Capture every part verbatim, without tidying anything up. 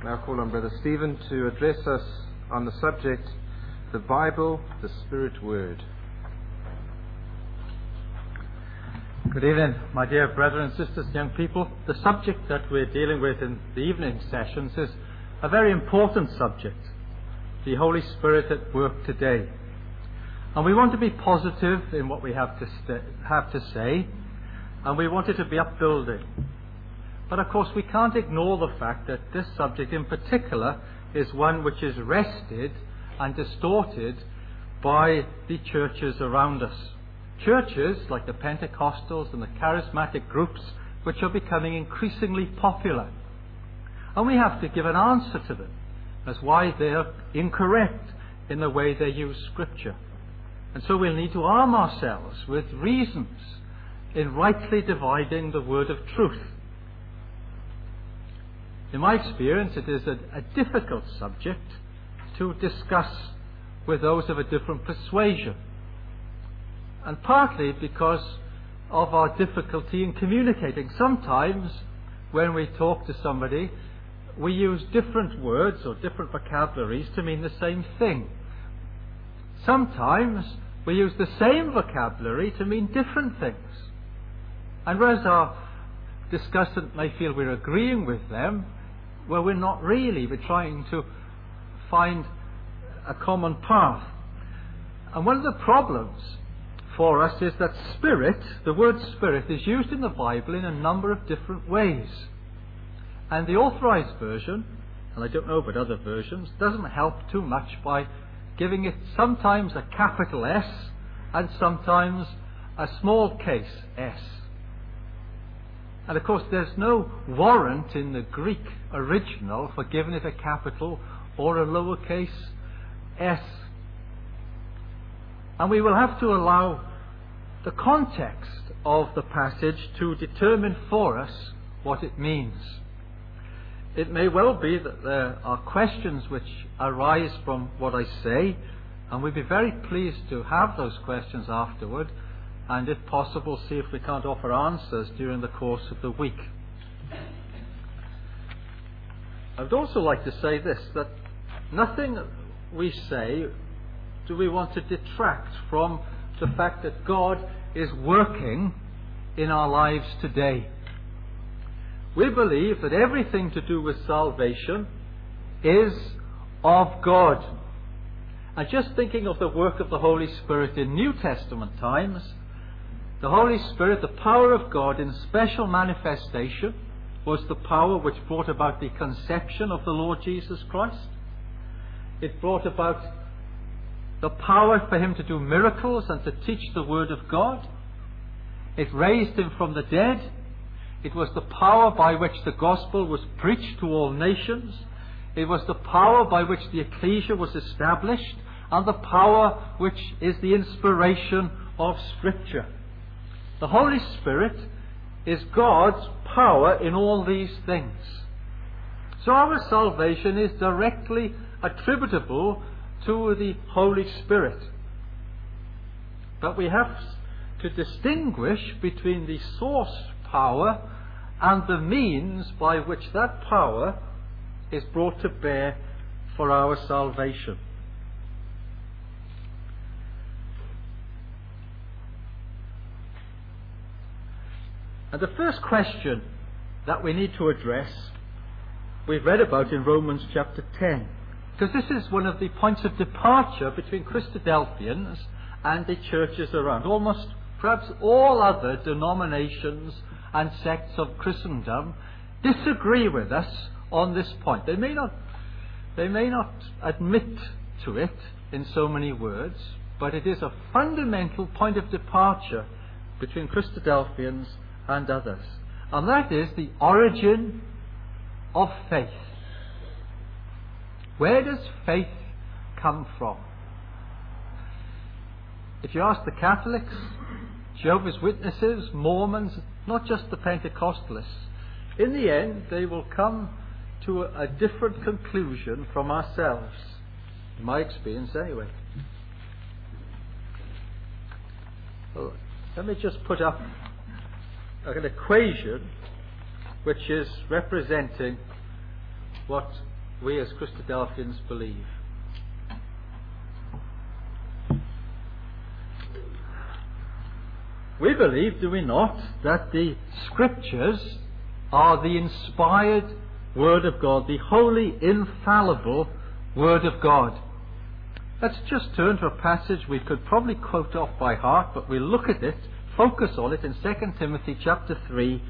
now call on Brother Stephen to address us on the subject, the Bible, the Spirit Word. Good evening, my dear brethren and sisters, young people. The subject that we're dealing with in the evening sessions is a very important subject, the Holy Spirit at work today. And we want to be positive in what we have to, st- have to say, and we want it to be upbuilding. But of course we can't ignore the fact that this subject in particular is one which is wrested and distorted by the churches around us. Churches like the Pentecostals and the charismatic groups which are becoming increasingly popular. And we have to give an answer to them as why they are incorrect in the way they use Scripture. And so we'll need to arm ourselves with reasons in rightly dividing the word of truth. In my experience, it is a, a difficult subject to discuss with those of a different persuasion. And partly because of our difficulty in communicating. Sometimes when we talk to somebody, we use different words or different vocabularies to mean the same thing. Sometimes we use the same vocabulary to mean different things. And whereas our discussant may feel we're agreeing with them, well, we're not really. We're trying to find a common path. And one of the problems for us is that spirit, the word spirit, is used in the Bible in a number of different ways. And the Authorized Version, and I don't know about other versions, doesn't help too much by giving it sometimes a capital S and sometimes a small case S. And of course there's no warrant in the Greek original for giving it a capital or a lowercase s. And we will have to allow the context of the passage to determine for us what it means. It may well be that there are questions which arise from what I say, and we'd be very pleased to have those questions afterward, and if possible see if we can't offer answers during the course of the week. I would also like to say this, that nothing we say do we want to detract from the fact that God is working in our lives today. We believe that everything to do with salvation is of God. And just thinking of the work of the Holy Spirit in New Testament times, the Holy Spirit, the power of God in special manifestation, was the power which brought about the conception of the Lord Jesus Christ. It brought about the power for him to do miracles and to teach the Word of God. It raised him from the dead. It was the power by which the gospel was preached to all nations. It was the power by which the ecclesia was established, and the power which is the inspiration of Scripture. The Holy Spirit is God's power in all these things. So our salvation is directly attributable to the Holy Spirit. But we have to distinguish between the source power and the means by which that power is brought to bear for our salvation. And the first question that we need to address, we've read about in Romans chapter ten. Because this is one of the points of departure between Christadelphians and the churches around. Almost, perhaps all other denominations and sects of Christendom disagree with us on this point. They may not, they may not admit to it in so many words, but it is a fundamental point of departure between Christadelphians and others. And that is the origin of faith. Where does faith come from? If you ask the Catholics, Jehovah's Witnesses, Mormons, not just the Pentecostalists, in the end they will come to a, a different conclusion from ourselves. In my experience anyway. Well, let me just put up an equation which is representing what we as Christadelphians believe. We believe, do we not, that the Scriptures are the inspired Word of God, the holy, infallible Word of God. Let's just turn to a passage we could probably quote off by heart, but we'll look at it, focus on it in Second Timothy chapter three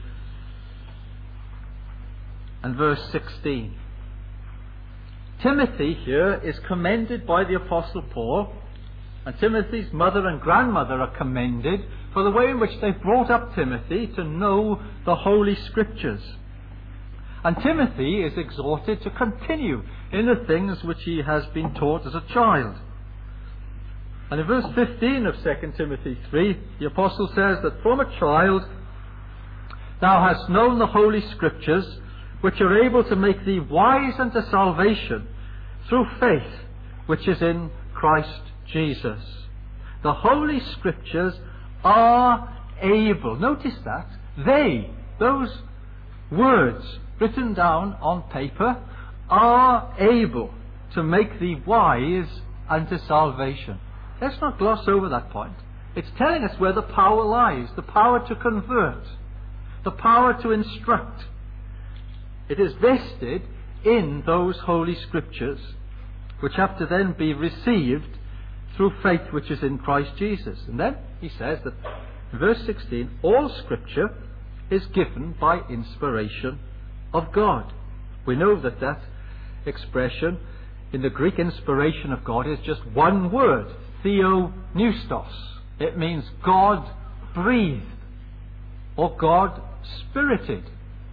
and verse sixteen. Timothy here is commended by the Apostle Paul, and Timothy's mother and grandmother are commended for the way in which they brought up Timothy to know the Holy Scriptures. And Timothy is exhorted to continue in the things which he has been taught as a child. And in verse fifteen of Second Timothy three, the Apostle says that from a child thou hast known the Holy Scriptures, which are able to make thee wise unto salvation through faith which is in Christ Jesus. The Holy Scriptures are able, notice that, they, those words written down on paper, are able to make thee wise unto salvation. Let's not gloss over that point. It's telling us where the power lies, the power to convert, the power to instruct. It is vested in those Holy Scriptures, which have to then be received through faith which is in Christ Jesus. And then he says that in verse sixteen, all Scripture is given by inspiration of God. We know that that expression in the Greek, inspiration of God, is just one word, theopneustos. It means God breathed or God spirited.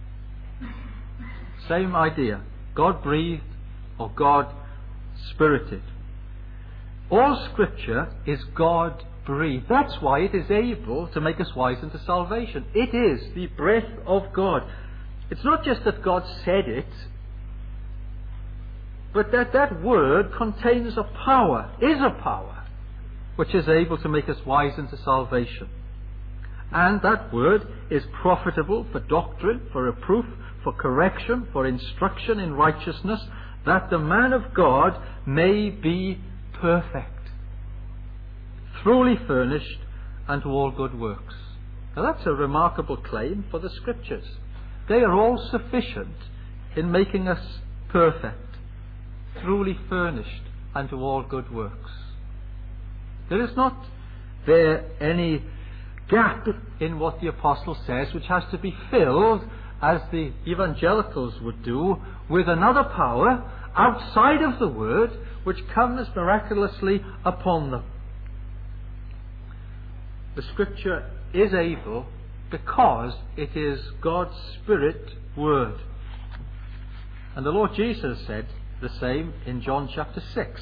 Same idea. God breathed or God spirited. All Scripture is God breathed. That's why it is able to make us wise unto salvation. It is the breath of God. It's not just that God said it, but that that word contains a power, is a power, which is able to make us wise unto salvation. And that word is profitable for doctrine, for reproof, for correction, for instruction in righteousness, that the man of God may be perfect, truly furnished unto all good works. Now that's a remarkable claim for the Scriptures. They are all sufficient in making us perfect, truly furnished unto all good works. There is not there any gap in what the Apostle says which has to be filled, as the evangelicals would do, with another power outside of the Word which comes miraculously upon them. The Scripture is able because it is God's Spirit Word. And the Lord Jesus said the same in John chapter six.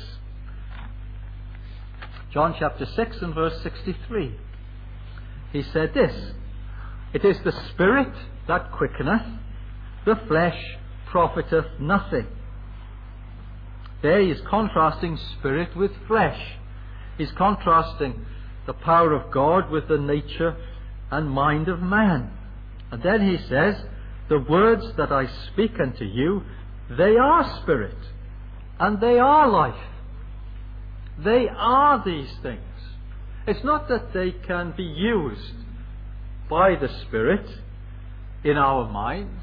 John chapter six and verse sixty-three. He said this, it is the Spirit that quickeneth, the flesh profiteth nothing. There he is contrasting spirit with flesh. He's contrasting the power of God with the nature and mind of man. And then he says, the words that I speak unto you, they are spirit, and they are life. They are these things. It's not that they can be used by the Spirit in our minds,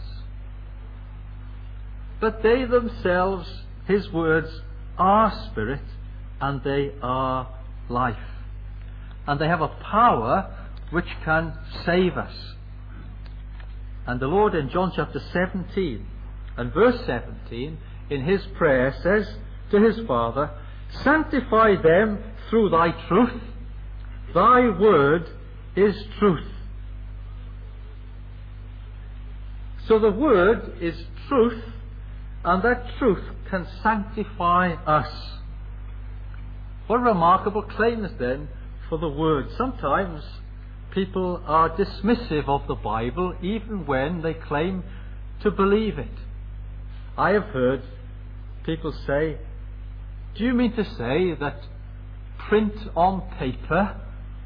but they themselves, his words, are spirit, and they are life. And they have a power which can save us. And the Lord in John chapter seventeen and verse seventeen, in his prayer, says to his Father, sanctify them through thy truth. Thy word is truth. So the word is truth, and that truth can sanctify us. What a remarkable claim is then for the word. Sometimes people are dismissive of the Bible even when they claim to believe it. I have heard people say, do you mean to say that print on paper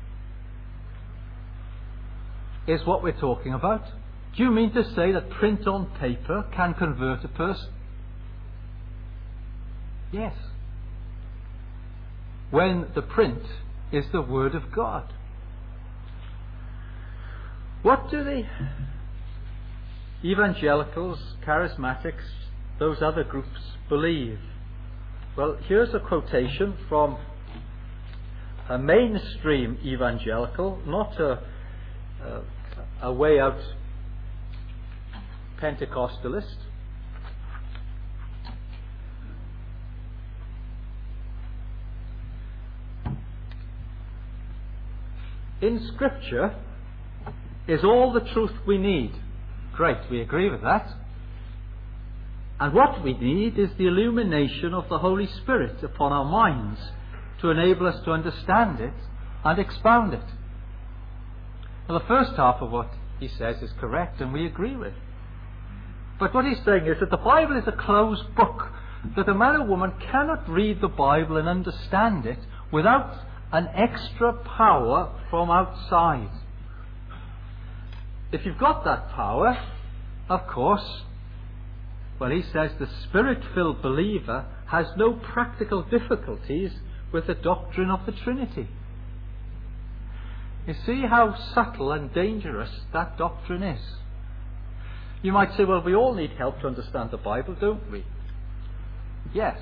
is what we're talking about? Do you mean to say that print on paper can convert a person? Yes. When the print is the Word of God. What do the evangelicals, charismatics, those other groups believe? Well, here's a quotation from a mainstream evangelical, not a, a, a way out Pentecostalist. In Scripture is all the truth we need. Great, we agree with that. And what we need is the illumination of the Holy Spirit upon our minds to enable us to understand it and expound it. Well, the first half of what he says is correct and we agree with. But what he's saying is that the Bible is a closed book, that a man or woman cannot read the Bible and understand it without an extra power from outside. If you've got that power, of course, well, he says the Spirit-filled believer has no practical difficulties with the doctrine of the Trinity. You see how subtle and dangerous that doctrine is. You might say, well, we all need help to understand the Bible, don't we? Yes.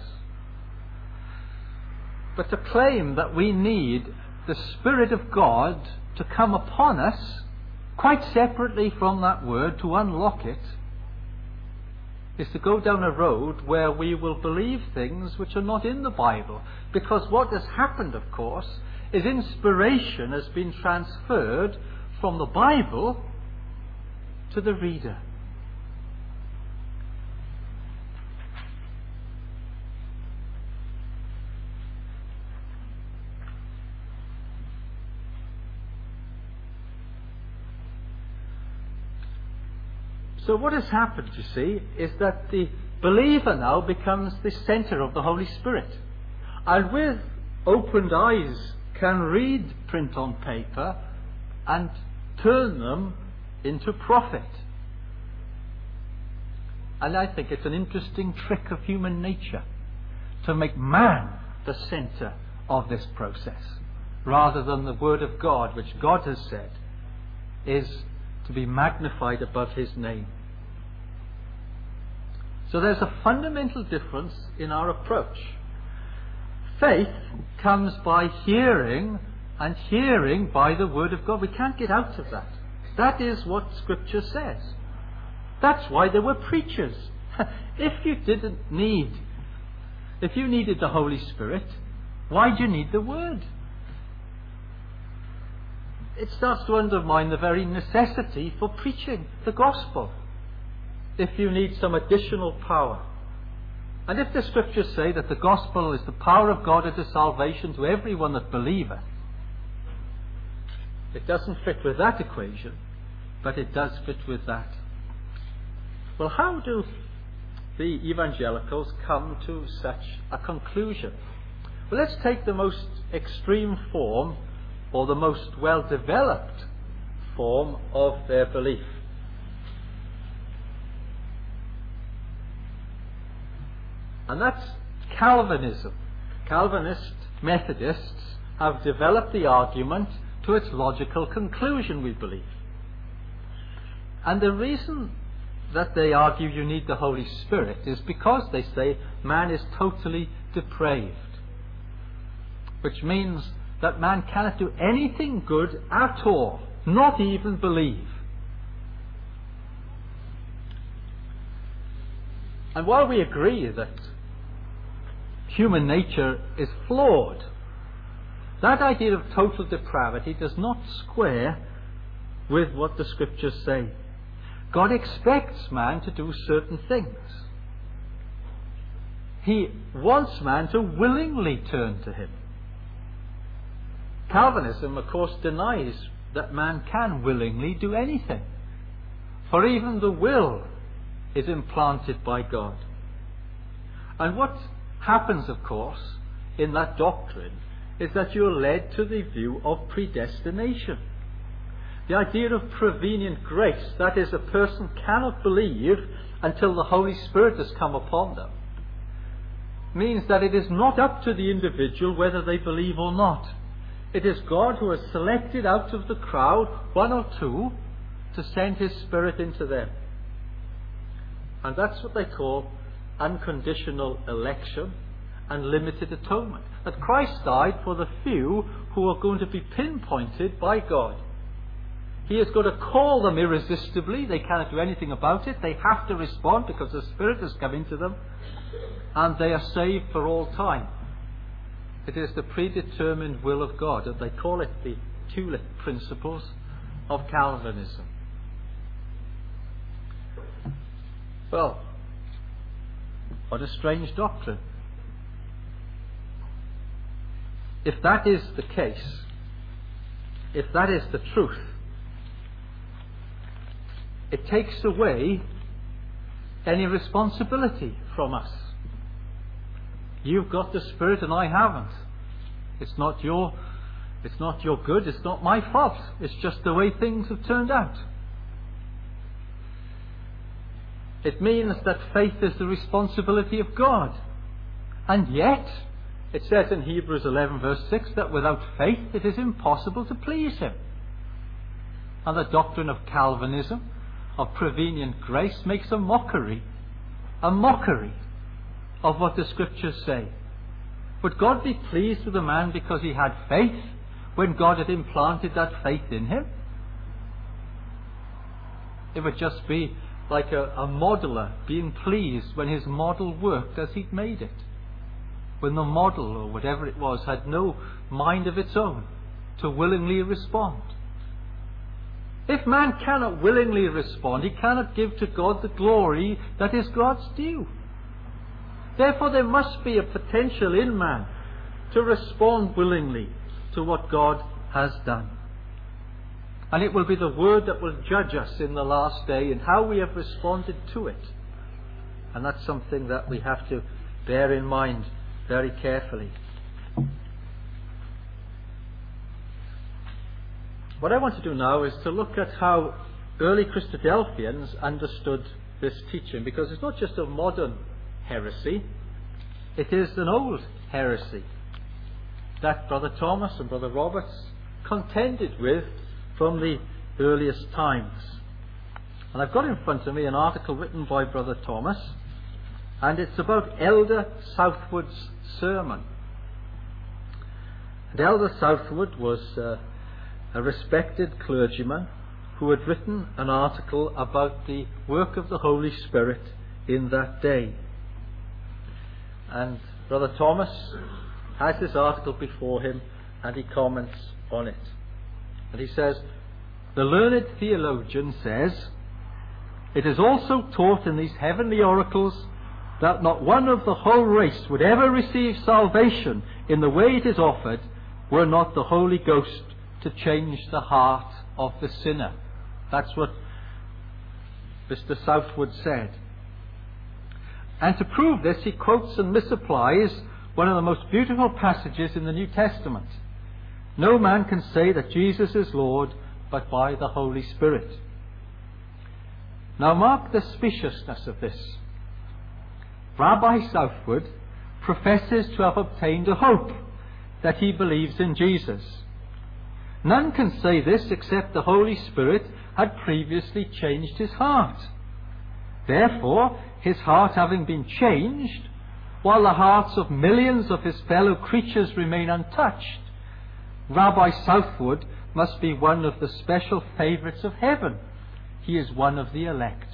But to claim that we need the Spirit of God to come upon us, quite separately from that word, to unlock it, is to go down a road where we will believe things which are not in the Bible. Because what has happened, of course, is inspiration has been transferred from the Bible to the reader. So what has happened, you see, is that the believer now becomes the centre of the Holy Spirit. And with opened eyes can read print on paper and turn them into profit. And I think it's an interesting trick of human nature to make man the centre of this process, rather than the Word of God, which God has said is to be magnified above His name. So there's a fundamental difference in our approach. Faith comes by hearing, and hearing by the Word of God. We can't get out of that. That is what Scripture says. That's why there were preachers. If you didn't need, if you needed the Holy Spirit, why do you need the Word? It starts to undermine the very necessity for preaching the gospel, if you need some additional power. And if the Scriptures say that the gospel is the power of God unto salvation to everyone that believeth, it doesn't fit with that equation, but it does fit with that. Well, how do the evangelicals come to such a conclusion? Well, let's take the most extreme form, or the most well-developed form of their belief. And that's Calvinism. Calvinist Methodists have developed the argument to its logical conclusion, we believe. And the reason that they argue you need the Holy Spirit is because they say man is totally depraved, which means that man cannot do anything good at all, not even believe. And while we agree that human nature is flawed, that idea of total depravity does not square with what the Scriptures say. God expects man to do certain things. He wants man to willingly turn to Him. Calvinism, of course, denies that man can willingly do anything, for even the will is implanted by God. And what happens, of course, in that doctrine is that you're led to the view of predestination. The idea of prevenient grace, that is, a person cannot believe until the Holy Spirit has come upon them. means that it is not up to the individual whether they believe or not. It is God who has selected out of the crowd one or two to send His Spirit into them. And that's what they call unconditional election and limited atonement. That Christ died for the few who are going to be pinpointed by God. He is going to call them irresistibly. They cannot do anything about it. They have to respond because the Spirit has come into them. And they are saved for all time. It is the predetermined will of God. And they call it the tulip principles of Calvinism. Well, what a strange doctrine. If that is the case, if that is the truth, it takes away any responsibility from us. You've got the Spirit and I haven't. It's not your, it's not your good, it's not my fault. It's just the way things have turned out. It means that faith is the responsibility of God. And yet, it says in Hebrews eleven verse six that without faith it is impossible to please Him. And the doctrine of Calvinism, of prevenient grace, makes a mockery, a mockery of what the Scriptures say. Would God be pleased with a man because he had faith when God had implanted that faith in him? It would just be like a, a modeller being pleased when his model worked as he'd made it. When the model, or whatever it was, had no mind of its own to willingly respond. If man cannot willingly respond, he cannot give to God the glory that is God's due. Therefore there must be a potential in man to respond willingly to what God has done. And it will be the Word that will judge us in the last day and how we have responded to it. And that's something that we have to bear in mind very carefully. What I want to do now is to look at how early Christadelphians understood this teaching, because it's not just a modern heresy, it is an old heresy that Brother Thomas and Brother Roberts contended with from the earliest times. And I've got in front of me an article written by Brother Thomas, and it's about Elder Southwood's sermon. And Elder Southwood was uh, a respected clergyman who had written an article about the work of the Holy Spirit in that day. And Brother Thomas has this article before him, and he comments on it. And he says, "The learned theologian says, it is also taught in these heavenly oracles that not one of the whole race would ever receive salvation in the way it is offered, were not the Holy Ghost to change the heart of the sinner." That's what Mister Southwood said. And to prove this, he quotes and misapplies one of the most beautiful passages in the New Testament. "No man can say that Jesus is Lord but by the Holy Spirit." Now mark the speciousness of this. Rabbi Southwood professes to have obtained a hope that he believes in Jesus. None can say this except the Holy Spirit had previously changed his heart. Therefore, his heart having been changed, while the hearts of millions of his fellow creatures remain untouched, Rabbi Southwood must be one of the special favourites of heaven. He is one of the elect.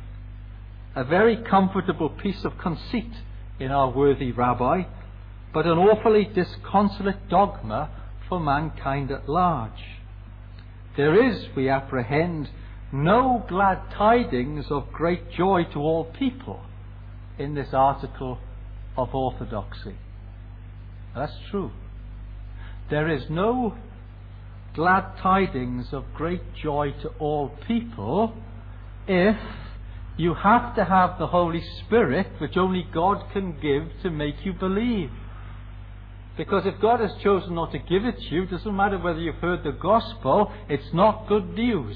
A very comfortable piece of conceit in our worthy rabbi, but an awfully disconsolate dogma for mankind at large. There is, we apprehend, no glad tidings of great joy to all people in this article of orthodoxy. That's true. There is no glad tidings of great joy to all people if you have to have the Holy Spirit, which only God can give, to make you believe. Because if God has chosen not to give it to you, it doesn't matter whether you've heard the gospel, it's not good news.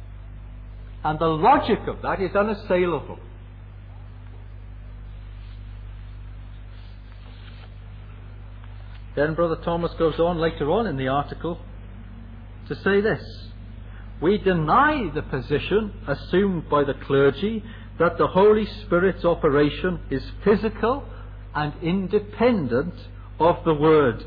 And the logic of that is unassailable. Then Brother Thomas goes on later on in the article to say this: we deny the position assumed by the clergy that the Holy Spirit's operation is physical and independent of the Word.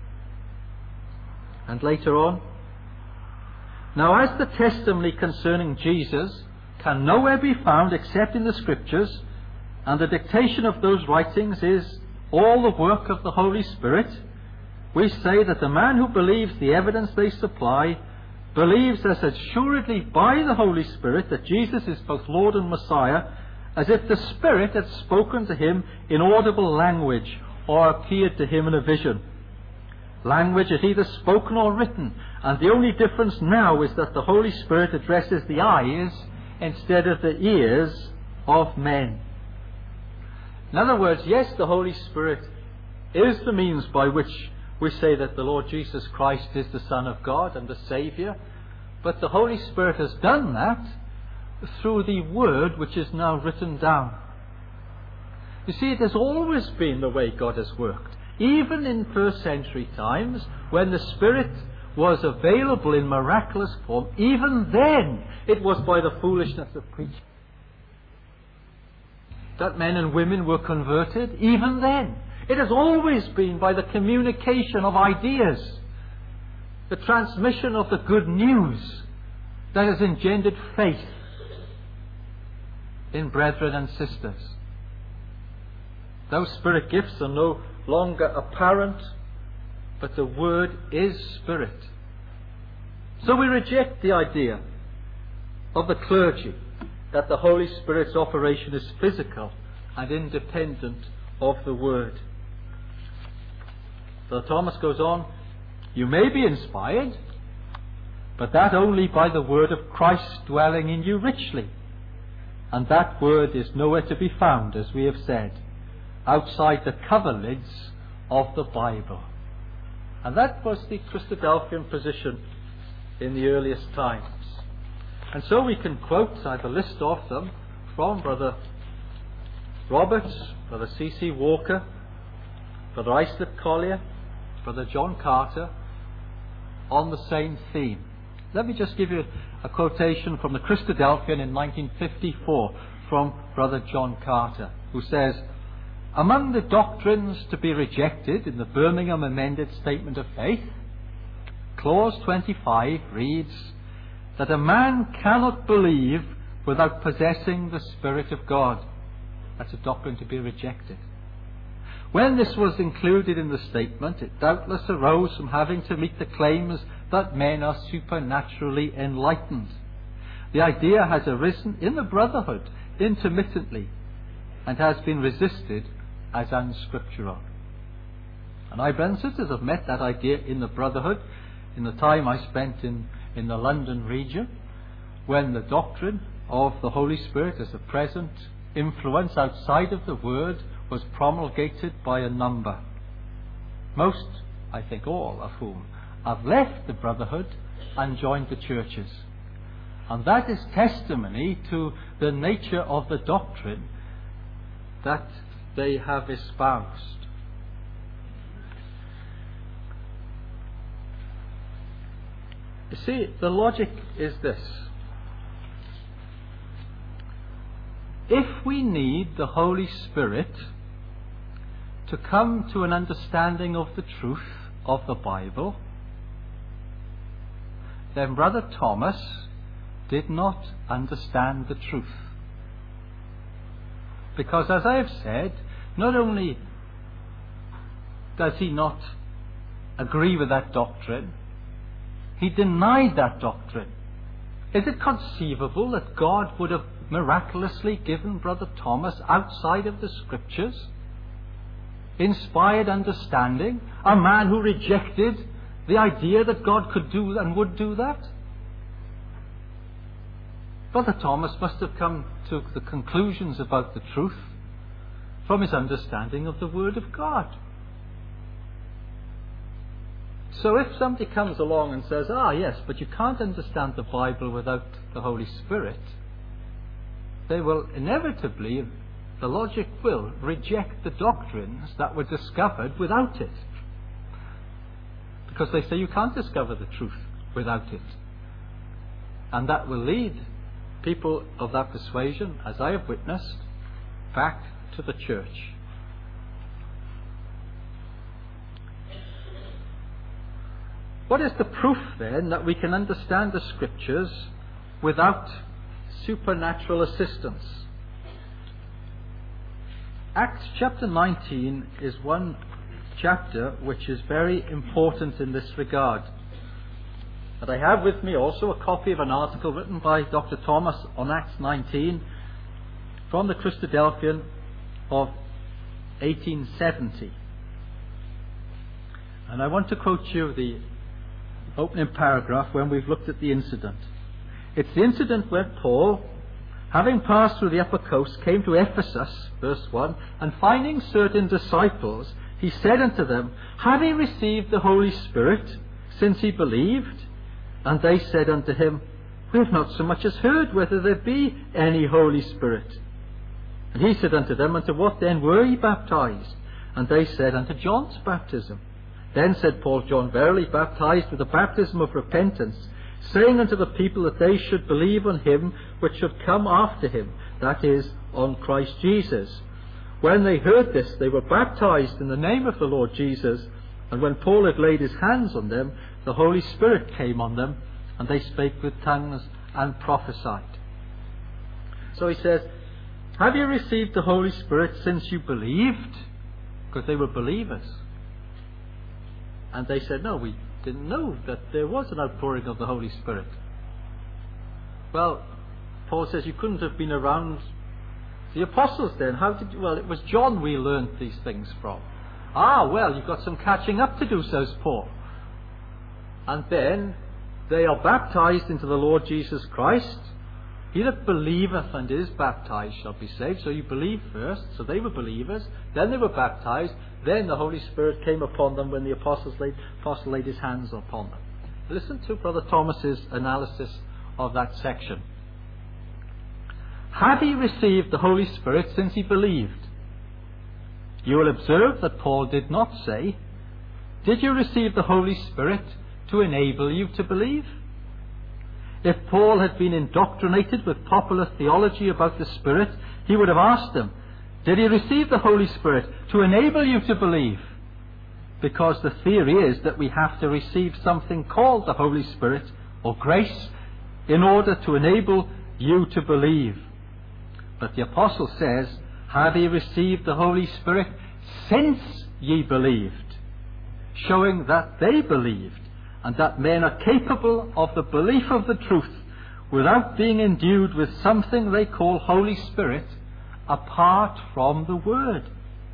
And later on, now as the testimony concerning Jesus can nowhere be found except in the Scriptures, and the dictation of those writings is all the work of the Holy Spirit, we say that the man who believes the evidence they supply believes as assuredly by the Holy Spirit that Jesus is both Lord and Messiah, as if the Spirit had spoken to him in audible language or appeared to him in a vision. Language is either spoken or written, and the only difference now is that the Holy Spirit addresses the eyes instead of the ears of men. In other words, yes, the Holy Spirit is the means by which we say that the Lord Jesus Christ is the Son of God and the Saviour, but the Holy Spirit has done that through the Word which is now written down. You see, it has always been the way God has worked. Even in first century times, when the Spirit was available in miraculous form, even then it was by the foolishness of preaching that men and women were converted. Even then, it has always been by the communication of ideas, the transmission of the good news that has engendered faith in brethren and sisters. Those Spirit gifts are no longer apparent, but the Word is Spirit. So we reject the idea of the clergy that the Holy Spirit's operation is physical and independent of the Word. So Thomas goes on, you may be inspired, but that only by the Word of Christ dwelling in you richly. And that Word is nowhere to be found, as we have said, outside the cover lids of the Bible. And that was the Christadelphian position in the earliest times. And so we can quote, I have a list of them, from Brother Roberts, Brother C C Walker, Brother Islip Collier, Brother John Carter, on the same theme. Let me just give you a quotation from the Christadelphian in nineteen fifty-four from Brother John Carter, who says, among the doctrines to be rejected in the Birmingham Amended Statement of Faith, Clause twenty-five reads that a man cannot believe without possessing the Spirit of God. That's a doctrine to be rejected. When this was included in the statement, it doubtless arose from having to meet the claims that men are supernaturally enlightened. The idea has arisen in the Brotherhood intermittently and has been resisted as unscriptural. And I, brothers and sisters, have met that idea in the Brotherhood in the time I spent in, in the London region, when the doctrine of the Holy Spirit as a present influence outside of the Word was promulgated by a number, most, I think all of whom have left the Brotherhood and joined the churches. And that is testimony to the nature of the doctrine that they have espoused. You see, the logic is this. If we need the Holy Spirit to come to an understanding of the truth of the Bible, then Brother Thomas did not understand the truth. Because, as I have said, not only does he not agree with that doctrine, he denied that doctrine. Is it conceivable that God would have miraculously given Brother Thomas, outside of the Scriptures, inspired understanding, a man who rejected the idea that God could do and would do that? Brother Thomas must have come to the conclusions about the truth from his understanding of the Word of God. So if somebody comes along and says, ah yes, but you can't understand the Bible without the Holy Spirit, they will inevitably, the logic will, reject the doctrines that were discovered without it. because they say you can't discover the truth without it. And that will lead people of that persuasion, as I have witnessed, back to the church. What is the proof then that we can understand the Scriptures without supernatural assistance? Acts chapter nineteen is one chapter which is very important in this regard. And I have with me also a copy of an article written by Doctor Thomas on Acts nineteen from the Christadelphian of eighteen seventy. And I want to quote you the opening paragraph when we've looked at the incident. It's the incident where Paul, having passed through the upper coast, came to Ephesus, verse one, and finding certain disciples, he said unto them, Have ye received the Holy Spirit since he believed? And they said unto him, We have not so much as heard whether there be any Holy Spirit. And he said unto them, Unto what then were ye baptized? And they said, Unto John's baptism. Then said Paul, John verily baptized with the baptism of repentance, saying unto the people that they should believe on him which should come after him, that is, on Christ Jesus. When they heard this, they were baptized in the name of the Lord Jesus. And when Paul had laid his hands on them, the Holy Spirit came on them, and they spake with tongues and prophesied. So he says, Have you received the Holy Spirit since you believed? Because they were believers. And they said, No, we didn't know that there was an outpouring of the Holy Spirit. Well, Paul says you couldn't have been around the apostles then. How did you? Well, it was John we learned these things from. Ah, well, you've got some catching up to do, says Paul. And then they are baptized into the Lord Jesus Christ. He that believeth and is baptized shall be saved. So you believe first. So they were believers. Then they were baptized. Then the Holy Spirit came upon them when the apostles laid, apostle laid his hands upon them. Listen to Brother Thomas's analysis of that section. Have ye received the Holy Spirit since ye believed? You will observe that Paul did not say, Did you receive the Holy Spirit to enable you to believe? If Paul had been indoctrinated with popular theology about the Spirit, he would have asked them, Did he receive the Holy Spirit to enable you to believe? Because the theory is that we have to receive something called the Holy Spirit or grace in order to enable you to believe. But the apostle says, Have ye received the Holy Spirit since ye believed? Showing that they believed, and that men are capable of the belief of the truth without being endued with something they call Holy Spirit apart from the Word.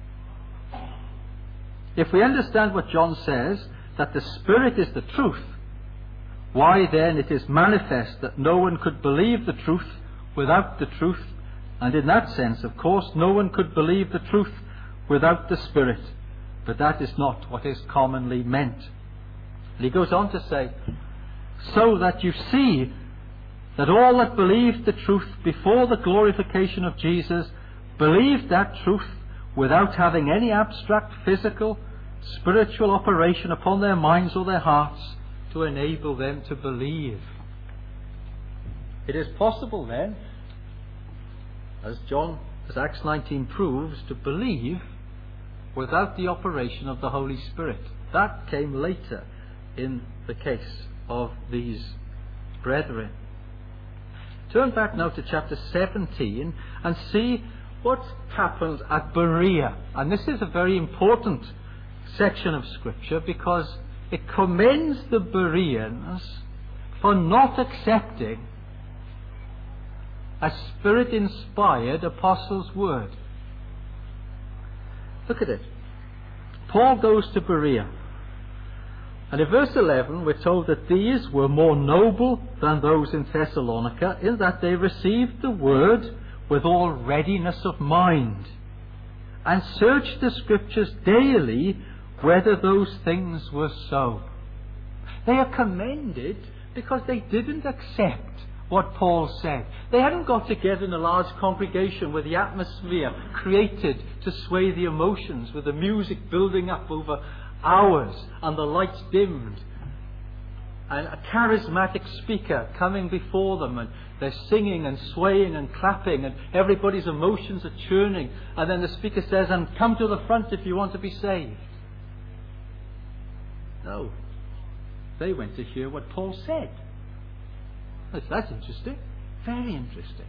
If we understand what John says, that the Spirit is the truth, why then it is manifest that no one could believe the truth without the truth, and in that sense, of course, no one could believe the truth without the Spirit. But that is not what is commonly meant. And he goes on to say, So that you see that all that believed the truth before the glorification of Jesus believed that truth without having any abstract physical, spiritual operation upon their minds or their hearts to enable them to believe. It is possible then, as John, as Acts nineteen proves, to believe without the operation of the Holy Spirit. That came later in the case of these brethren. Turn back now to chapter seventeen and see what happened at Berea. And this is a very important section of Scripture because it commends the Bereans for not accepting a Spirit-inspired apostle's word. Look at it. Paul goes to Berea. And in verse eleven we're told that these were more noble than those in Thessalonica, in that they received the word with all readiness of mind, and searched the Scriptures daily whether those things were so. They are commended because they didn't accept what Paul said. They hadn't got together in a large congregation with the atmosphere created to sway the emotions, with the music building up over hours and the lights dimmed, and a charismatic speaker coming before them, and they're singing and swaying and clapping, and everybody's emotions are churning, and then the speaker says, and come to the front if you want to be saved. No. They went to hear what Paul said. That's interesting. Very interesting.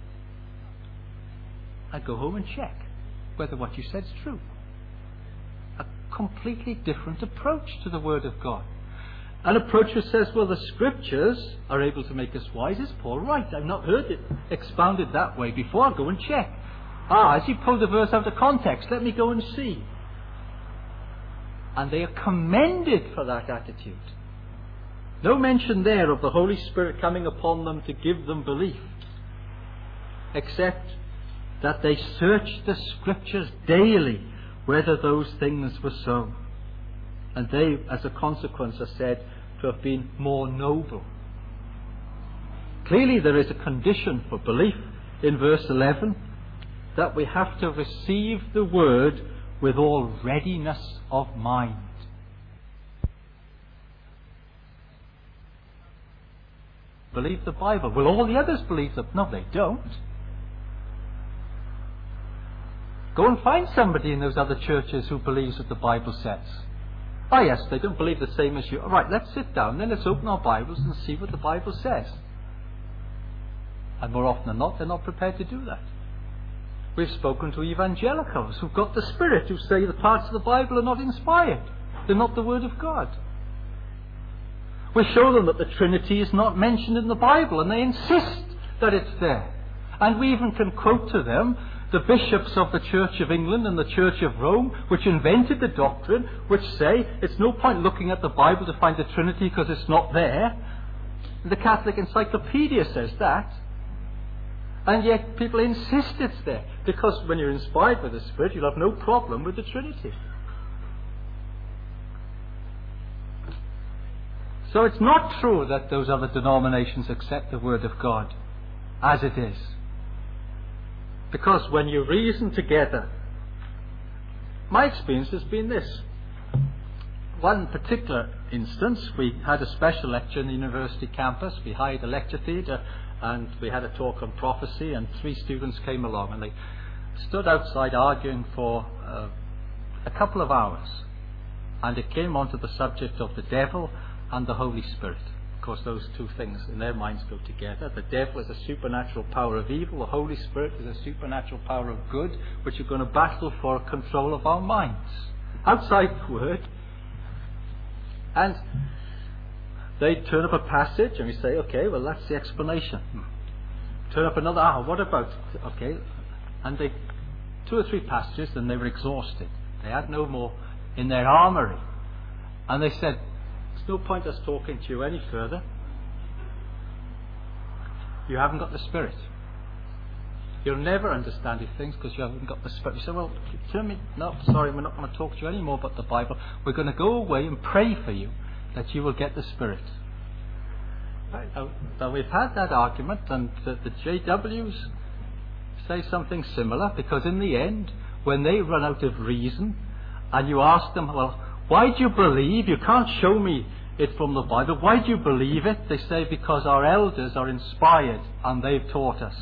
I'd go home and check whether what you said is true. A completely different approach to the Word of God. An approach which says, well, the Scriptures are able to make us wise. Is Paul right? I've not heard it expounded that way before. I'll go and check. Ah, as he pulled the verse out of context, let me go and see. And they are commended for that attitude. No mention there of the Holy Spirit coming upon them to give them belief, except that they searched the Scriptures daily whether those things were so. And they, as a consequence, are said to have been more noble. Clearly there is a condition for belief in verse eleven, that we have to receive the Word with all readiness of mind. Believe the Bible. Will all the others believe them? No, they don't. Go and find somebody in those other churches who believes what the Bible says. Oh yes, they don't believe the same as you. All right, let's sit down, then let's open our Bibles and see what the Bible says. And more often than not, they're not prepared to do that. We've spoken to evangelicals who've got the Spirit, who say the parts of the Bible are not inspired. They're not the Word of God. We show them that the Trinity is not mentioned in the Bible, and they insist that it's there. And we even can quote to them the bishops of the Church of England and the Church of Rome, which invented the doctrine, which say it's no point looking at the Bible to find the Trinity because it's not there. The Catholic Encyclopedia says that. And yet people insist it's there, because when you're inspired by the Spirit, you'll have no problem with the Trinity. So it's not true that those other denominations accept the Word of God as it is. Because when you reason together, my experience has been this. One particular instance, we had a special lecture in the university campus. We hired a lecture theatre and we had a talk on prophecy, and three students came along and they stood outside arguing for uh, a couple of hours. And it came on to the subject of the devil and the Holy Spirit. Of course, those two things in their minds go together. The devil is a supernatural power of evil. The Holy Spirit is a supernatural power of good, which are going to battle for control of our minds. Outside the Word. And they turn up a passage and we say, okay, well, that's the explanation. Turn up another, ah, what about, okay. And they, two or three passages, and they were exhausted. They had no more in their armoury. And they said, there's no point us talking to you any further. You haven't got the Spirit. You'll never understand these things because you haven't got the Spirit. You say, well, tell me, no, sorry, we're not going to talk to you anymore about the Bible. We're going to go away and pray for you that you will get the Spirit. Right. Now, now we've had that argument, and the, the J Ws say something similar, because in the end, when they run out of reason, and you ask them, well, why do you believe? You can't show me it from the Bible. Why do you believe it? They say, because our elders are inspired and they've taught us.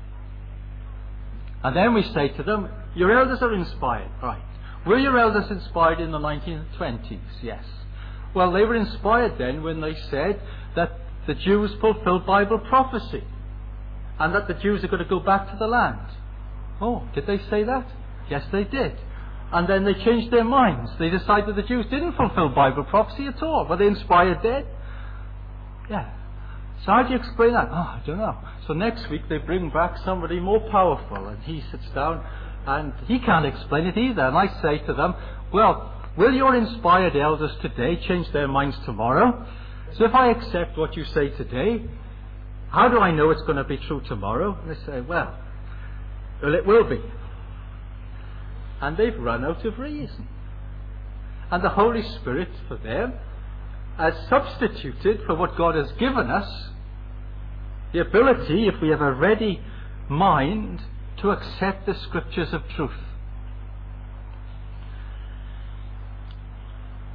And then we say to them, your elders are inspired. Right. Were your elders inspired in the nineteen twenties? Yes. Well, they were inspired then when they said that the Jews fulfilled Bible prophecy and that the Jews are going to go back to the land. Oh, did they say that? Yes, they did. And then they changed their minds. They decided the Jews didn't fulfill Bible prophecy at all. Were they inspired then? Yeah. So how do you explain that? Oh, I don't know. So next week they bring back somebody more powerful, and he sits down and he can't explain it either. And I say to them, well, will your inspired elders today change their minds tomorrow? So if I accept what you say today, how do I know it's going to be true tomorrow? And they say, well, well, it will be. And they've run out of reason. And the Holy Spirit, for them, has substituted for what God has given us the ability, if we have a ready mind, to accept the Scriptures of truth.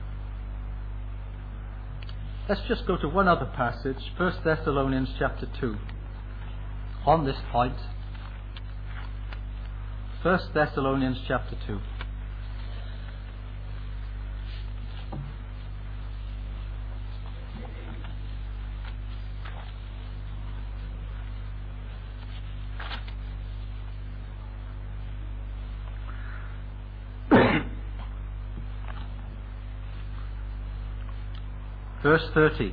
Let's just go to one other passage, First Thessalonians chapter two, on this point. First Thessalonians chapter two. Verse thirty.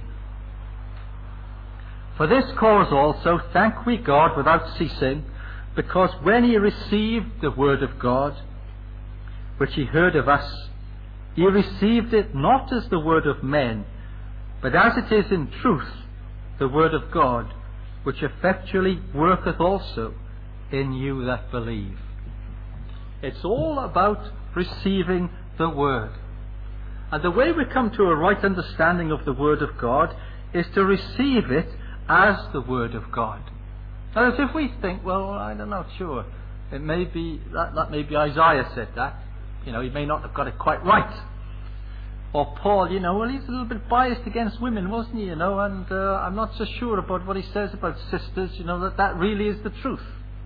For this cause also thank we God without ceasing, because when ye received the word of God, which ye heard of us, ye received it not as the word of men, but as it is in truth the word of God, which effectually worketh also in you that believe. It's all about receiving the word. And the way we come to a right understanding of the word of God is to receive it as the word of God. Now, as if we think, well, I don't know, sure, it may be that, that maybe Isaiah said that. You know, he may not have got it quite right. Or Paul, you know, well, he's a little bit biased against women, wasn't he? You know, and uh, I'm not so sure about what he says about sisters. You know, that that really is the truth.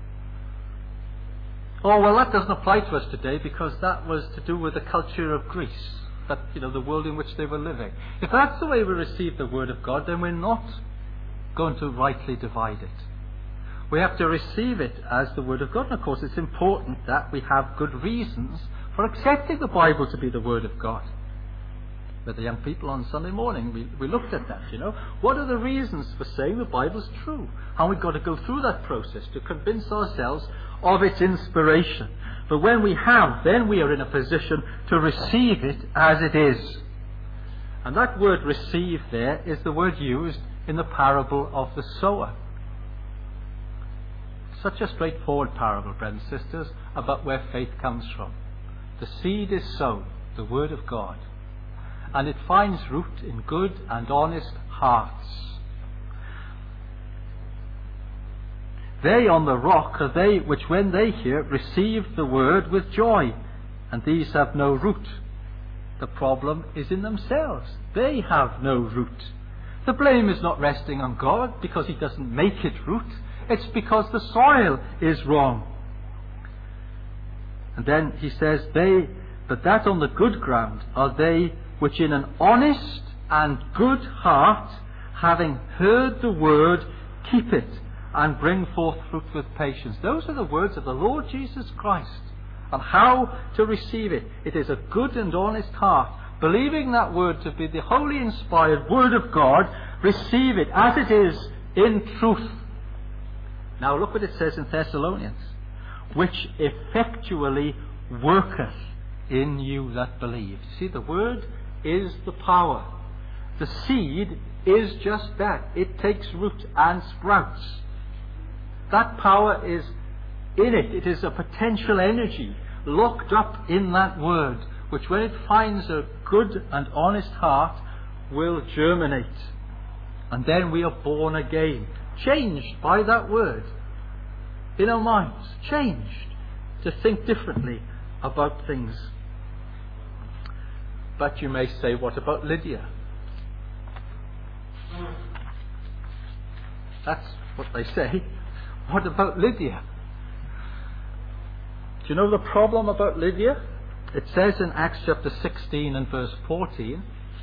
Oh, well, that doesn't apply to us today because that was to do with the culture of Greece. That, you know, the world in which they were living. If that's the way we receive the word of God, then we're not going to rightly divide it. We have to receive it as the word of God. And of course, it's important that we have good reasons for accepting the Bible to be the word of God. With the young people on Sunday morning, we, we looked at that, you know. What are the reasons for saying the Bible's true? And we've got to go through that process to convince ourselves of its inspiration. But when we have, then we are in a position to receive it as it is. And that word receive there is the word used in the parable of the sower. Such a straightforward parable, brothers and sisters, about where faith comes from. The seed is sown, the word of God, and it finds root in good and honest hearts. They on the rock are they which when they hear receive the word with joy, and these have no root. The problem is in themselves. They have no root. The blame is not resting on God because he doesn't make it root. It's because the soil is wrong. And then he says, they, but that on the good ground are they which in an honest and good heart, having heard the word, keep it, and bring forth fruit with patience. Those are the words of the Lord Jesus Christ on how to receive it. It is a good and honest heart, believing that word to be the holy inspired word of God. Receive it as it is in truth. Now look what it says in Thessalonians, which effectually worketh in you that believe. See, the word is the power. The seed is just that. It takes root and sprouts. That power is in it. It is a potential energy locked up in that word, which when it finds a good and honest heart will germinate. And then we are born again, changed by that word in our minds, changed to think differently about things. But you may say, what about Lydia? That's what they say. What about Lydia? Do you know the problem about Lydia? It says in Acts chapter sixteen and verse fourteen,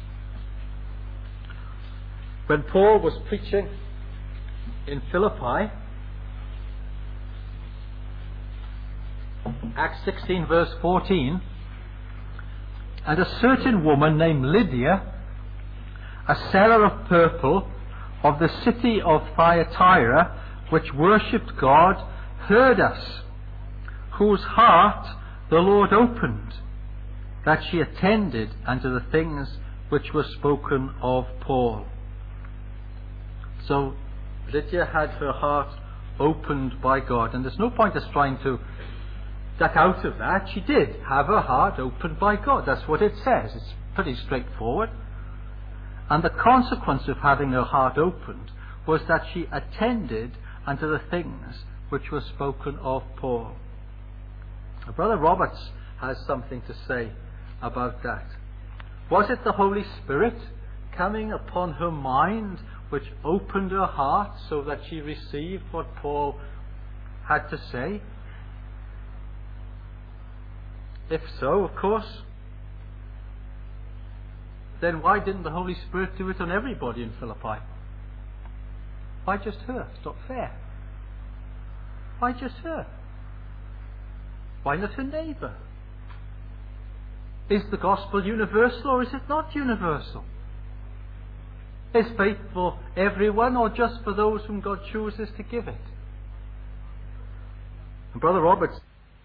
when Paul was preaching in Philippi, Acts sixteen verse fourteen, and a certain woman named Lydia, a seller of purple of the city of Thyatira, which worshipped God, heard us, whose heart the Lord opened, that she attended unto the things which were spoken of Paul. So Lydia had her heart opened by God, and there's no point us trying to duck out of that. She did have her heart opened by God. That's what it says. It's pretty straightforward. And the consequence of having her heart opened was that she attended unto the things which were spoken of Paul. Brother Roberts has something to say about that. Was it the Holy Spirit coming upon her mind which opened her heart so that she received what Paul had to say? If so, of course, then why didn't the Holy Spirit do it on everybody in Philippi? Why just her? It's not fair. Why just her? Why not her neighbour? Is the gospel universal or is it not universal? Is faith for everyone or just for those whom God chooses to give it? And Brother Roberts,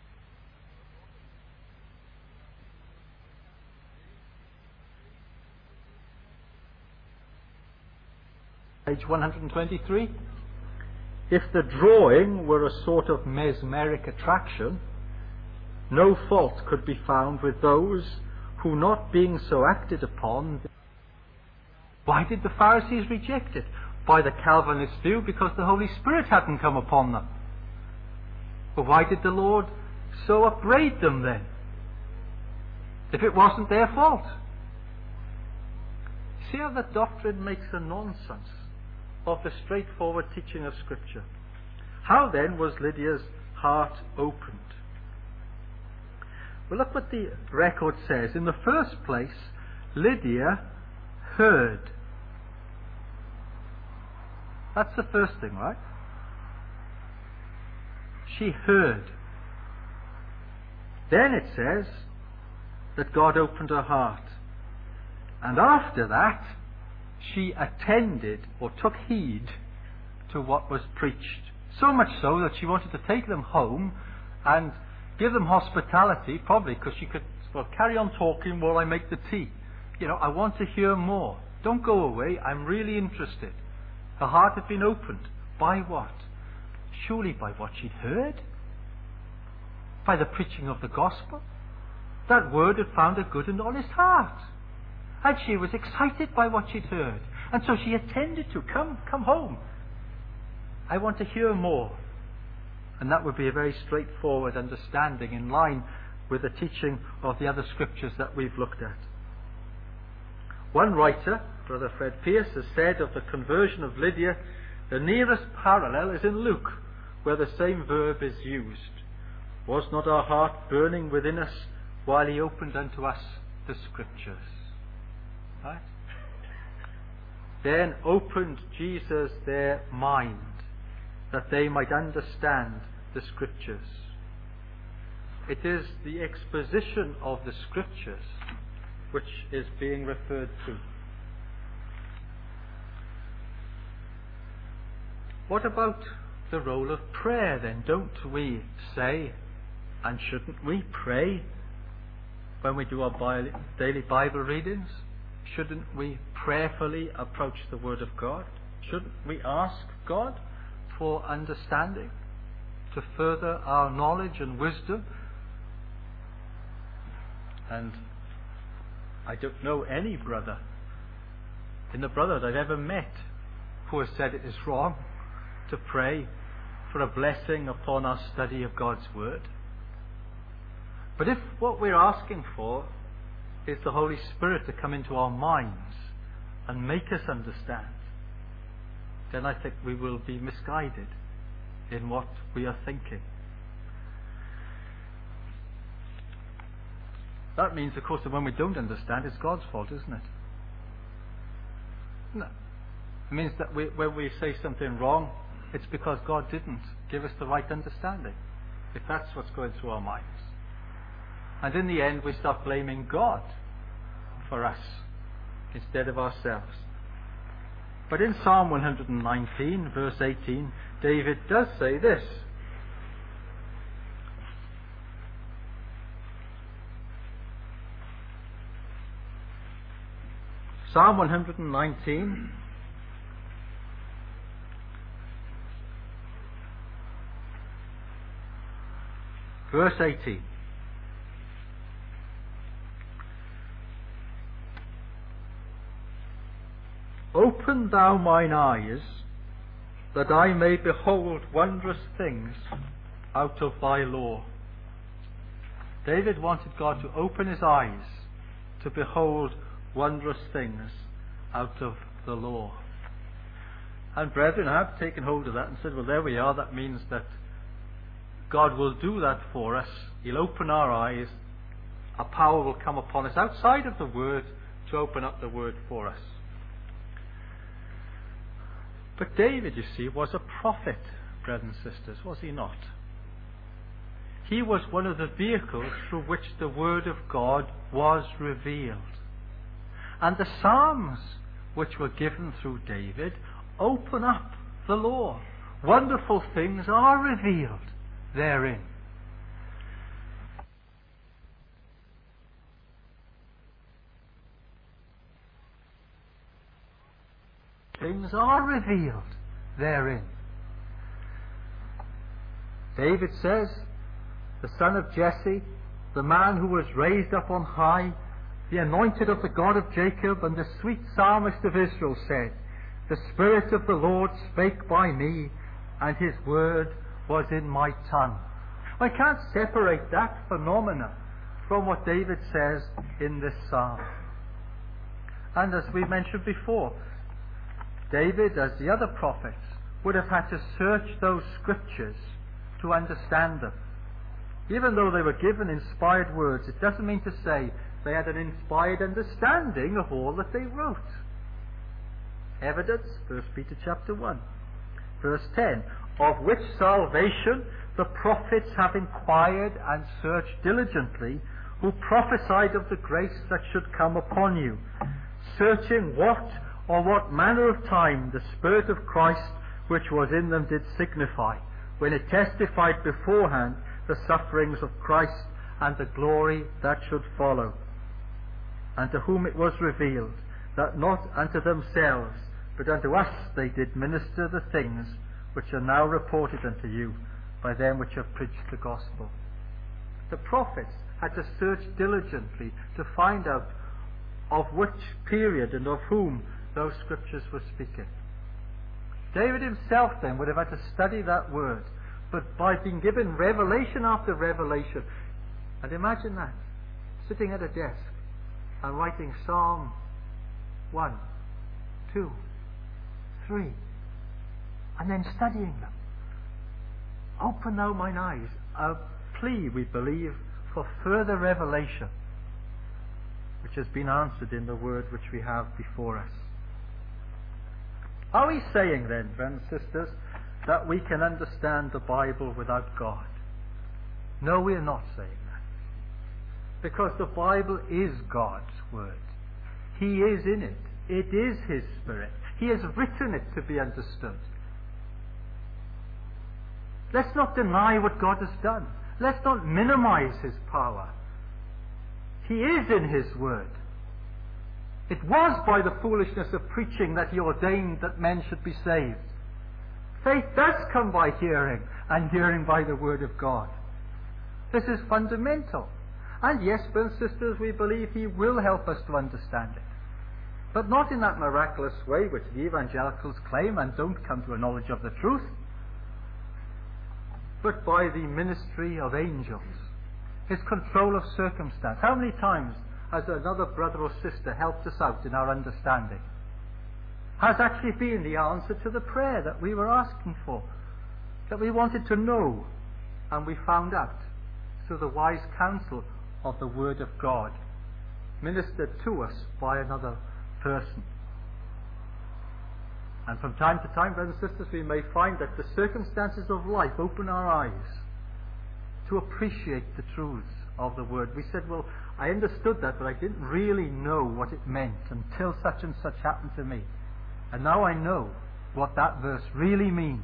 page one hundred twenty-three, if the drawing were a sort of mesmeric attraction, no fault could be found with those who, not being so acted upon. Why did the Pharisees reject it? By the Calvinist view, because the Holy Spirit hadn't come upon them. But why did the Lord so upbraid them then, if it wasn't their fault? See how that doctrine makes a nonsense of the straightforward teaching of Scripture. How then was Lydia's heart opened? Well, look what the record says. In the first place, Lydia heard. That's the first thing, right? She heard. Then it says that God opened her heart. And after that, she attended or took heed to what was preached. So much so that she wanted to take them home and give them hospitality, probably because she could, well, carry on talking while I make the tea. You know, I want to hear more. Don't go away. I'm really interested. Her heart had been opened. By what? Surely by what she'd heard. By the preaching of the gospel. That word had found a good and honest heart. And she was excited by what she'd heard. And so she attended to, come, come home. I want to hear more. And that would be a very straightforward understanding in line with the teaching of the other scriptures that we've looked at. One writer, Brother Fred Pierce, has said of the conversion of Lydia, the nearest parallel is in Luke, where the same verb is used. Was not our heart burning within us while he opened unto us the scriptures? Right? Then opened Jesus their mind, that they might understand the scriptures. It is the exposition of the scriptures which is being referred to. What about the role of prayer then? Don't we say, and shouldn't we pray when we do our daily Bible readings? Shouldn't we prayerfully approach the Word of God? Shouldn't we ask God for understanding, to further our knowledge and wisdom? And I don't know any brother in the brotherhood I've ever met who has said it is wrong to pray for a blessing upon our study of God's Word. But if what we're asking for is the Holy Spirit to come into our minds and make us understand, then I think we will be misguided in what we are thinking. That means, of course, that when we don't understand, it's God's fault, isn't it? No. It means that we, when we say something wrong, it's because God didn't give us the right understanding, if that's what's going through our minds. And in the end, we start blaming God for us instead of ourselves. But in Psalm one nineteen, verse eighteen, David does say this. Psalm one nineteen, verse eighteen. Open thou mine eyes, that I may behold wondrous things out of thy law. David wanted God to open his eyes to behold wondrous things out of the law. And brethren, I have taken hold of that and said, well, there we are. That means that God will do that for us. He'll open our eyes. A power will come upon us outside of the Word to open up the Word for us. But David, you see, was a prophet, brothers and sisters, was he not? He was one of the vehicles through which the Word of God was revealed. And the Psalms, which were given through David, open up the law. Wonderful things are revealed therein. Things are revealed therein. David says, the son of Jesse, the man who was raised up on high, the anointed of the God of Jacob, and the sweet psalmist of Israel said, the Spirit of the Lord spake by me, and his word was in my tongue. I can't separate that phenomena from what David says in this psalm. And as we mentioned before, David, as the other prophets, would have had to search those scriptures to understand them. Even though they were given inspired words, it doesn't mean to say they had an inspired understanding of all that they wrote. Evidence, First Peter chapter one, verse ten, of which salvation the prophets have inquired and searched diligently, who prophesied of the grace that should come upon you, searching what or what manner of time the Spirit of Christ which was in them did signify, when it testified beforehand the sufferings of Christ and the glory that should follow, and to whom it was revealed, that not unto themselves, but unto us they did minister the things which are now reported unto you by them which have preached the gospel. The prophets had to search diligently to find out of which period and of whom those scriptures were speaking. David himself then would have had to study that word, but by being given revelation after revelation, and imagine that, sitting at a desk and writing Psalm one, two, three, and then studying them. Open thou mine eyes, a plea, we believe, for further revelation, which has been answered in the word which we have before us. Are we saying then, brothers and sisters, that we can understand the Bible without God? No, we are not saying that. Because the Bible is God's word. He is in it. It is His Spirit. He has written it to be understood. Let's not deny what God has done. Let's not minimize His power. He is in His word. It was by the foolishness of preaching that He ordained that men should be saved. Faith does come by hearing, and hearing by the word of God. This is fundamental. And yes, brothers and sisters, we believe He will help us to understand it. But not in that miraculous way which the evangelicals claim and don't come to a knowledge of the truth, but by the ministry of angels, His control of circumstance. How many times has another brother or sister helped us out in our understanding? Has actually been the answer to the prayer that we were asking for, that we wanted to know, and we found out through the wise counsel of the Word of God, ministered to us by another person. And from time to time, brothers and sisters, we may find that the circumstances of life open our eyes to appreciate the truths of the Word. We said, well, I understood that, but I didn't really know what it meant until such and such happened to me. And now I know what that verse really means.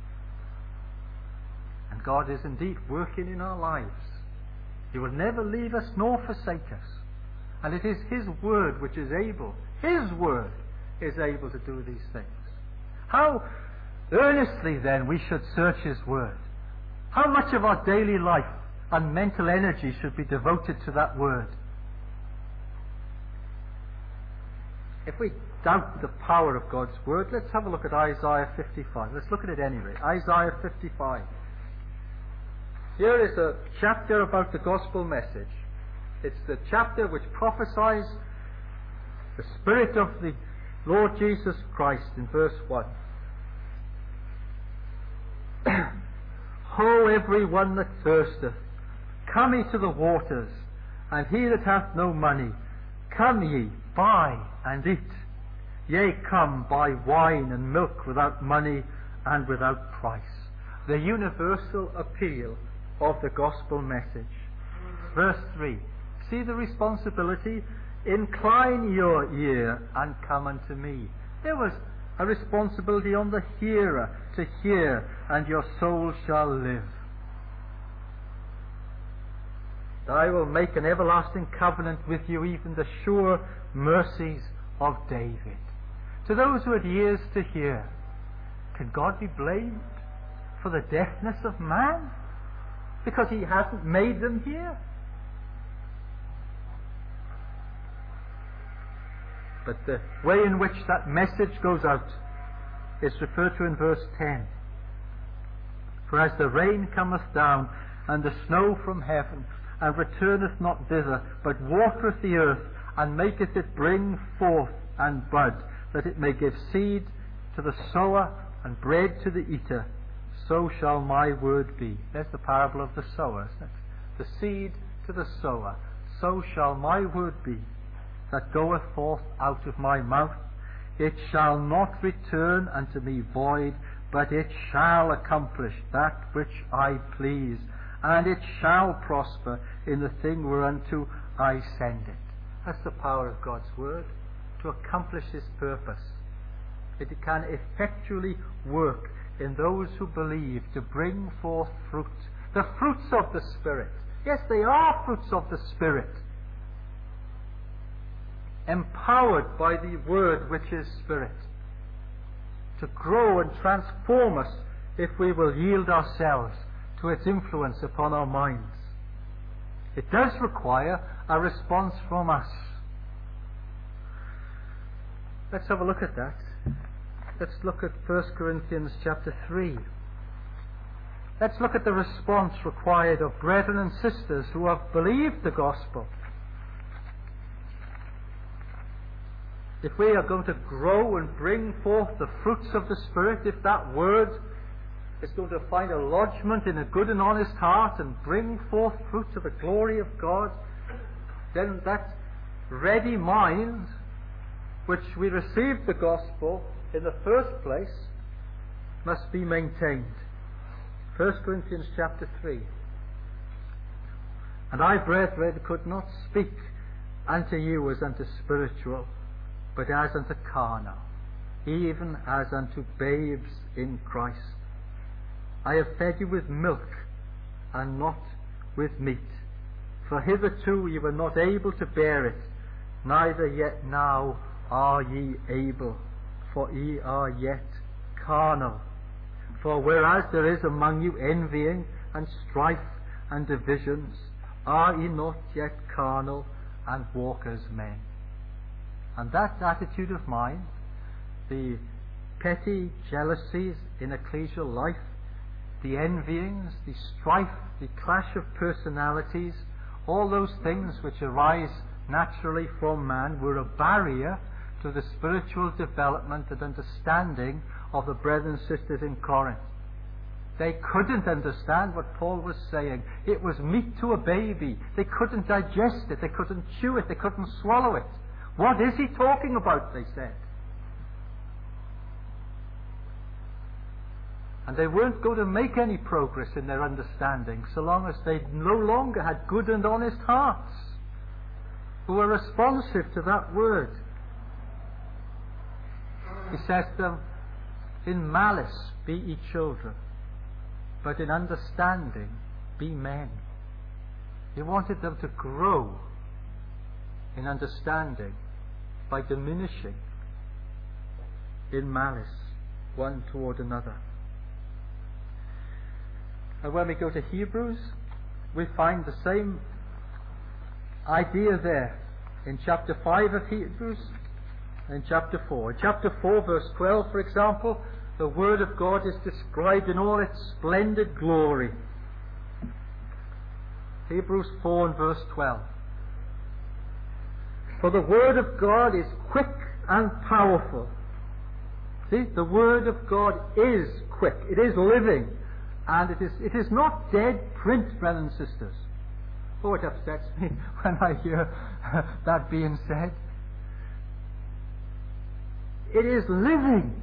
And God is indeed working in our lives. He will never leave us nor forsake us. And it is His Word which is able, His Word is able to do these things. How earnestly then we should search His Word. How much of our daily life and mental energy should be devoted to that Word. If we doubt the power of God's Word, let's have a look at Isaiah fifty-five. Let's look at it anyway. Isaiah fifty-five. Here is a chapter about the gospel message. It's the chapter which prophesies the Spirit of the Lord Jesus Christ in verse one. Ho, every one that thirsteth, come ye to the waters, and he that hath no money, come ye, buy and eat. Yea, come, buy wine and milk without money and without price. The universal appeal of the gospel message. Verse three. See the responsibility? Incline your ear and come unto me. There was a responsibility on the hearer to hear, and your soul shall live. I will make an everlasting covenant with you, even the sure mercies of David. To those who had ears to hear, can God be blamed for the deafness of man? Because he hasn't made them hear? But the way in which that message goes out is referred to in verse ten. For as the rain cometh down, and the snow from heaven, and returneth not thither, but watereth the earth, and maketh it bring forth and bud, that it may give seed to the sower, and bread to the eater, so shall my word be. There's the parable of the sower, isn't it? The seed to the sower, so shall my word be, that goeth forth out of my mouth. It shall not return unto me void, but it shall accomplish that which I please, and it shall prosper in the thing whereunto I send it. That's the power of God's word, to accomplish his purpose. It can effectually work in those who believe, to bring forth fruit, the fruits of the Spirit. Yes, they are fruits of the Spirit, empowered by the word which is Spirit, to grow and transform us if we will yield ourselves to its influence upon our minds. It does require a response from us. Let's have a look at that. Let's look at First Corinthians chapter three. Let's look at the response required of brethren and sisters who have believed the gospel. If we are going to grow and bring forth the fruits of the Spirit, if that word is going to find a lodgment in a good and honest heart and bring forth fruit to the glory of God, then that ready mind which we received the gospel in the first place must be maintained. First Corinthians chapter three. And I, brethren, could not speak unto you as unto spiritual, but as unto carnal, even as unto babes in Christ. I have fed you with milk, and not with meat. For hitherto ye were not able to bear it, neither yet now are ye able, for ye are yet carnal. For whereas there is among you envying and strife and divisions, are ye not yet carnal and walk as men? And that attitude of mind, the petty jealousies in ecclesial life, the envyings, the strife, the clash of personalities, all those things which arise naturally from man were a barrier to the spiritual development and understanding of the brethren and sisters in Corinth. They couldn't understand what Paul was saying. It was meat to a baby. They couldn't digest it. They couldn't chew it. They couldn't swallow it. What is he talking about, they said. And they weren't going to make any progress in their understanding so long as they no longer had good and honest hearts who were responsive to that word. He says to them, in malice be ye children, but in understanding be men. He wanted them to grow in understanding by diminishing in malice one toward another. And when we go to Hebrews, we find the same idea there in chapter five of Hebrews and in chapter four. In chapter four, verse twelve, for example, the Word of God is described in all its splendid glory. Hebrews four and verse twelve. For the Word of God is quick and powerful. See, the Word of God is quick, it is living, and it is, it is not dead print, brothers and sisters. Oh, it upsets me when I hear that being said. It is living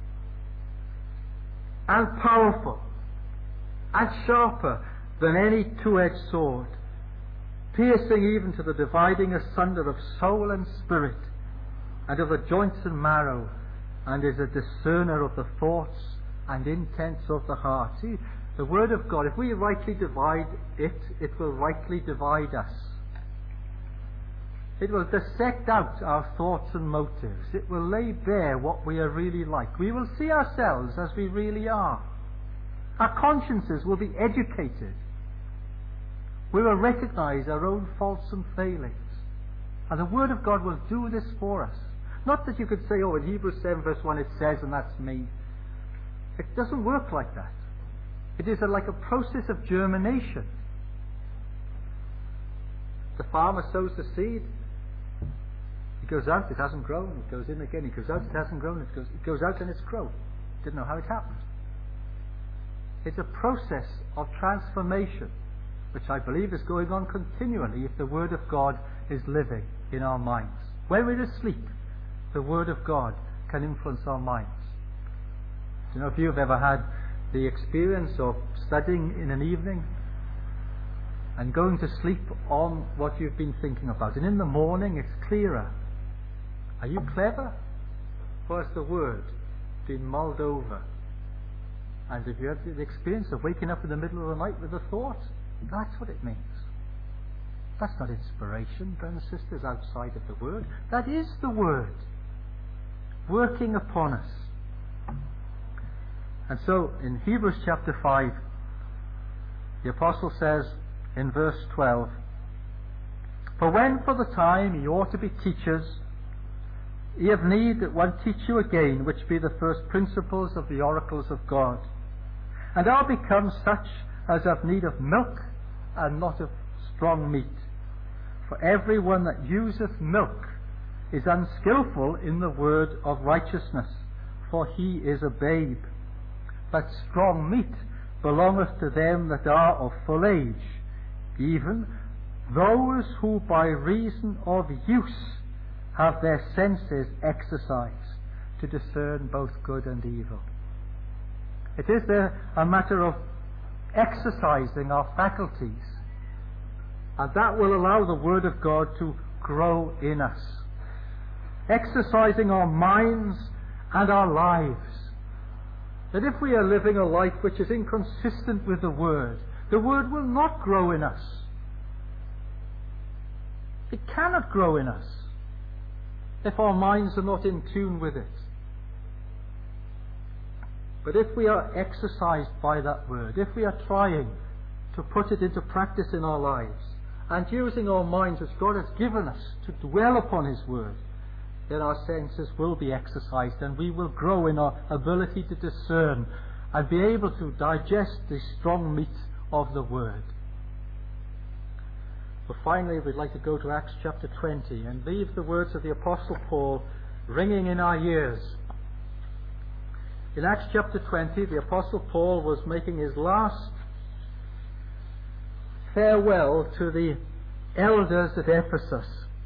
and powerful and sharper than any two-edged sword, piercing even to the dividing asunder of soul and spirit, and of the joints and marrow, and is a discerner of the thoughts and intents of the heart. See, the Word of God, if we rightly divide it, it will rightly divide us. It will dissect out our thoughts and motives. It will lay bare what we are really like. We will see ourselves as we really are. Our consciences will be educated. We will recognize our own faults and failings. And the Word of God will do this for us. Not that you could say, oh, in Hebrews seven verse one it says, and that's me. It doesn't work like that. It is a, like a process of germination. The farmer sows the seed. It goes out, it hasn't grown. It goes in again, it goes out, it hasn't grown. It goes, it goes out and it's grown. Didn't know how it happened. It's a process of transformation, which I believe is going on continually if the Word of God is living in our minds. When we're asleep, the Word of God can influence our minds. You know, if you've ever had the experience of studying in an evening and going to sleep on what you've been thinking about, and in the morning it's clearer. Are you clever? Or has the Word been mulled over? And if you have the experience of waking up in the middle of the night with a thought, that's what it means. That's not inspiration, brothers and sisters, outside of the Word. That is the Word working upon us. And so, in Hebrews chapter five, the Apostle says in verse twelve, "For when for the time ye ought to be teachers, ye have need that one teach you again, which be the first principles of the oracles of God, and are become such as have need of milk, and not of strong meat. For every one that useth milk is unskillful in the word of righteousness, for he is a babe. But strong meat belongeth to them that are of full age, even those who by reason of use have their senses exercised to discern both good and evil." It is there a matter of exercising our faculties, and that will allow the Word of God to grow in us. Exercising our minds and our lives. That if we are living a life which is inconsistent with the Word, the Word will not grow in us. It cannot grow in us if our minds are not in tune with it. But if we are exercised by that Word, if we are trying to put it into practice in our lives, and using our minds as God has given us to dwell upon His Word, then our senses will be exercised, and we will grow in our ability to discern and be able to digest the strong meat of the Word. But finally, we'd like to go to Acts chapter twenty and leave the words of the Apostle Paul ringing in our ears. In Acts chapter twenty, the Apostle Paul was making his last farewell to the elders at Ephesus.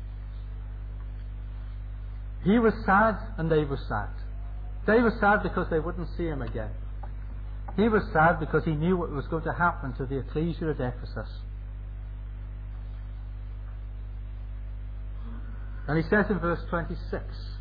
He was sad and they were sad. They were sad because they wouldn't see him again. He was sad because he knew what was going to happen to the ecclesia at Ephesus. And he says in verse twenty-six,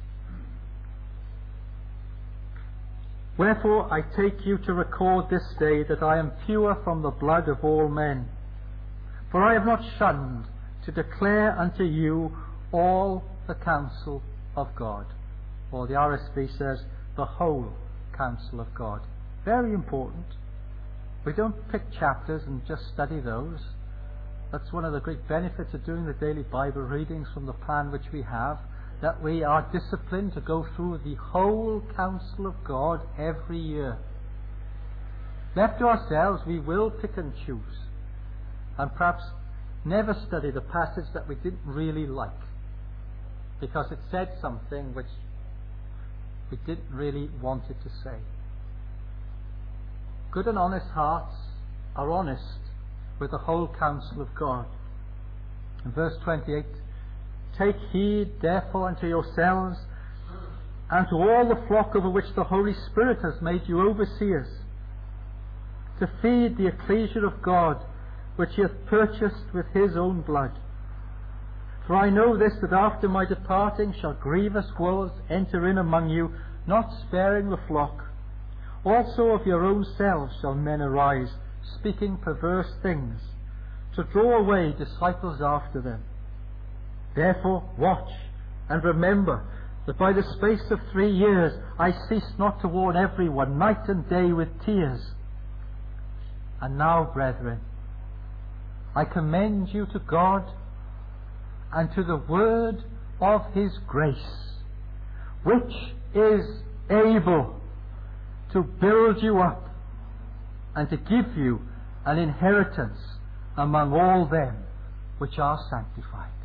"Wherefore I take you to record this day that I am pure from the blood of all men. For I have not shunned to declare unto you all the counsel of God." Or the R S V says, the whole counsel of God. Very important. We don't pick chapters and just study those. That's one of the great benefits of doing the daily Bible readings from the plan which we have, that we are disciplined to go through the whole counsel of God every year. Left to ourselves, we will pick and choose, and perhaps never study the passage that we didn't really like. because it said something which we didn't really want it to say. Good and honest hearts are honest with the whole counsel of God. In verse twenty-eight, take heed therefore unto yourselves and to all the flock over which the Holy Spirit has made you overseers, to feed the ecclesia of God, which he hath purchased with his own blood. For I know this, that after my departing shall grievous wolves enter in among you, not sparing the flock. Also of your own selves shall men arise, speaking perverse things, to draw away disciples after them. Therefore watch, and remember that by the space of three years I ceased not to warn every one, night and day with tears. And now, brethren, I commend you to God and to the word of his grace, which is able to build you up and to give you an inheritance among all them which are sanctified.